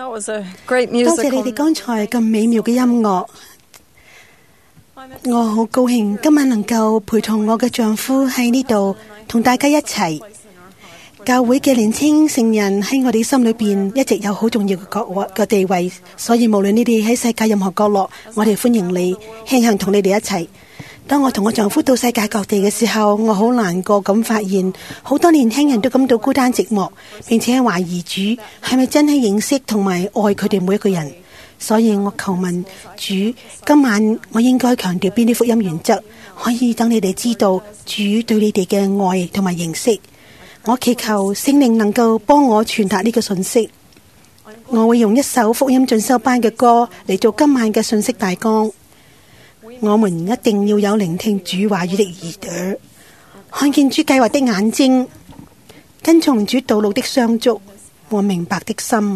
多謝你哋剛才咁美妙嘅音樂。我好高興今晚能夠陪同我嘅丈夫喺呢度同大家一齊。教會嘅年輕聖人喺我哋心裏邊一直有好重要嘅地位，所以無論你哋喺世界任何角落，我哋歡迎你，慶幸同你哋一齊。當我同我丈夫到世界各地嘅時候，我好難過咁發現好多年輕人都感到孤單寂寞，並且懷疑主係咪真係認識同埋愛佢哋每一個人。所以我求問主，今晚我應該強調邊啲福音原則，可以等你哋知道主對你哋嘅愛同埋認識。我祈求聖靈能夠幫我傳達呢個信息。我會用一首福音進修班嘅歌嚟做今晚嘅信息大綱。我們一定要有聆聽主話語的耳朵，看見主計劃的眼睛，跟從主道路的雙足和明白的心。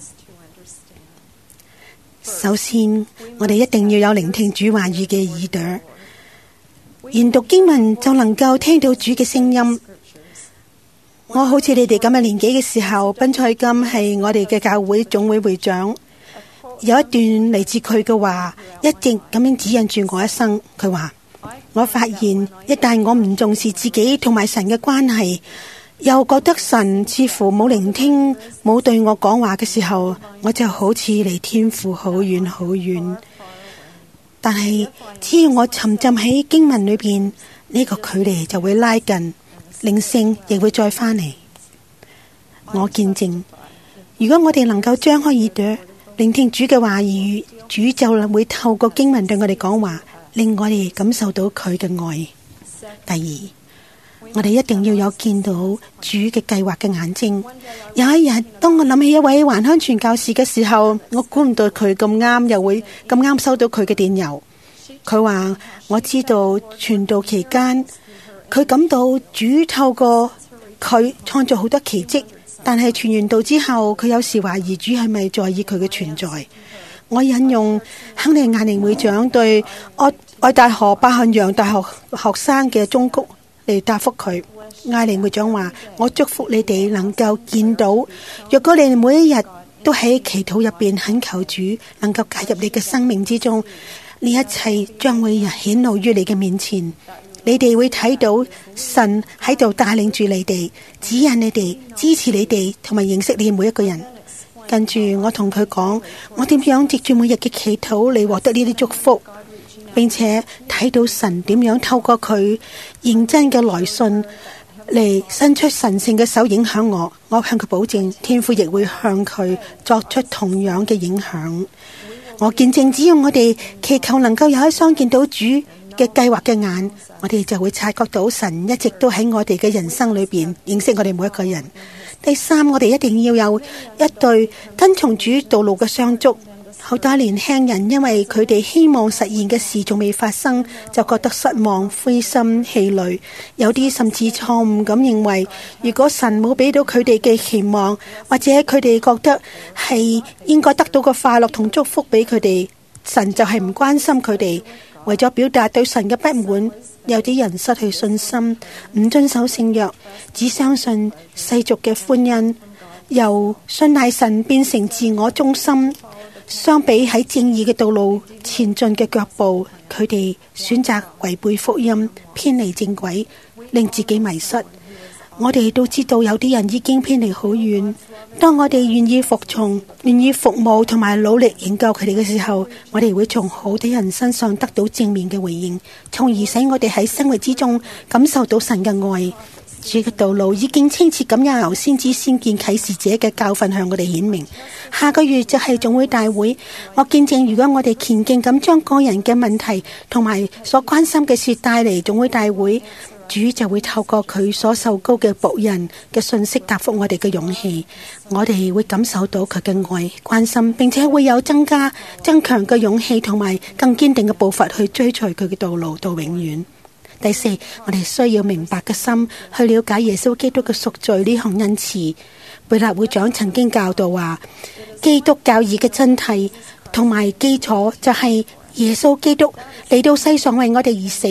首先，我哋一定要有聆聽主話語嘅耳朵，研讀經文就能夠聽到主嘅聲音。我好似你哋咁嘅年紀嘅時候，賓蔡金係我哋嘅教會總會會長。有一段嚟自佢嘅話，一直咁樣指引住我一生。佢話：我發現一旦我唔重視自己同埋神嘅關係，又覺得神似乎冇聆聽、冇對我講話嘅時候，我就好似離天父好遠好遠。但係只要我沉浸喺經文裏邊，呢個距離就會拉近，靈性亦會再返嚟。我見證，如果我哋能夠張開耳朵聆聽主嘅話語，主就會透過經文對我哋講話，令我哋感受到佢嘅愛。第二，我哋一定要有見到主嘅計劃嘅眼睛。有一日，當我諗起一位還鄉傳教士嘅時候，我估唔到佢咁啱又會咁啱收到佢嘅電郵。佢話：我知道傳道期間，佢感到主透過佢創造好多奇蹟，但係傳完道之後，佢有時懷疑主係咪在意佢嘅存在。我引用肯尼亞寧會長對愛大河伯漢陽大學學生嘅忠告嚟答覆佢。艾寧會長話：我祝福你哋能夠見到，若果你哋每一日都喺祈禱入邊懇求主能夠介入你嘅生命之中，呢一切將會顯露於你嘅面前。你哋會睇到神喺度帶領住你哋，指引你哋，支持你哋，同埋認識你每一個人。跟住我同佢講，我點樣藉住每日嘅祈禱嚟獲得呢啲祝福，並且睇到神點樣透過佢認真嘅來信嚟伸出神聖嘅手影響我。我向佢保證，天父亦會向佢作出同樣嘅影響。我見證，只要我哋祈求能夠有一雙見到主嘅計劃嘅眼，我哋就會察覺到神一直都喺我哋嘅人生裏邊認識我哋每一個人。第三，我哋一定要有一對跟從主道路嘅雙足。好多年輕人因為佢哋希望實現嘅事仲未發生，就覺得失望、灰心、氣餒。有啲甚至錯誤咁認為，如果神冇俾到佢哋嘅期望，或者佢哋覺得係應該得到個快樂同祝福俾佢哋，神就係唔關心佢哋。為咗表達對神嘅不滿，有啲人失去信心，唔遵守聖約，只相信世俗嘅歡欣，由信賴神變成自我中心。相比喺正義嘅道路前進嘅腳步，佢哋選擇違背福音，偏離正軌，令自己迷失。我哋都知道有啲人已經偏離好遠。當我哋願意服從、願意服務同埋努力研究佢哋嘅時候，我哋會從好多人身上得到正面嘅回應，從而使我哋喺生活之中感受到神嘅愛。主嘅道路已經清澈咁由先知先見啟示者嘅教訓向我哋顯明。下個月就係總會大會，我見證如果我哋虔敬咁將個人嘅問題同埋所關心嘅事帶嚟總會大會，主就會透過佢所受膏嘅僕人嘅信息答覆我哋嘅勇氣。我哋會感受到佢嘅愛、關心，並且會有增強嘅勇氣同埋更堅定嘅步伐去追隨佢嘅道路到永遠。第四，我哋需要明白嘅心去了解耶穌基督嘅贖罪呢項恩賜。貝納會長曾經教導話，基督教義嘅真諦同埋基礎就係耶穌基督嚟到世上為我哋而死，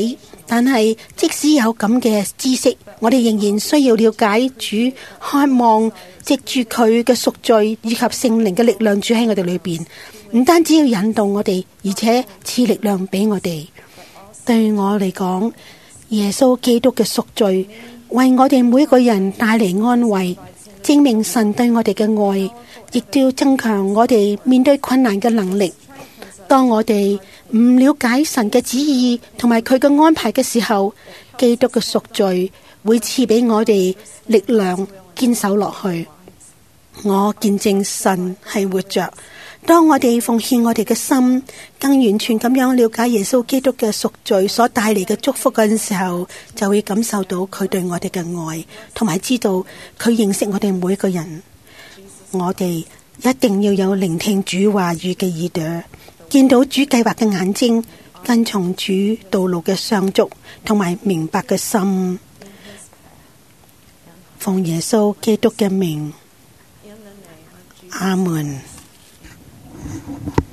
但係即使有咁嘅知識，我哋仍然需要了解主，渴望藉住佢嘅贖罪以及聖靈嘅力量住喺我哋裏邊，唔單止要引導我哋，而且賜力量俾我哋。對我嚟講，耶穌基督嘅贖罪為我哋每一個人帶嚟安慰，證明神對我哋嘅愛，亦都要增強我哋面對困難嘅能力。當我哋唔了解神嘅旨意同埋佢嘅安排嘅時候，基督嘅贖罪會賜俾我哋力量堅守落去。我見證神係活着。當我哋奉獻我哋嘅心，更完全咁樣了解耶穌基督嘅贖罪所帶嚟嘅祝福嗰陣時候，就會感受到佢對我哋嘅愛，同埋知道佢認識我哋每一個人。我哋一定要有聆聽主話語嘅耳朵，見到主計劃嘅眼睛，跟從主道路嘅上足，同埋明白嘅心。奉耶穌基督嘅名，阿門。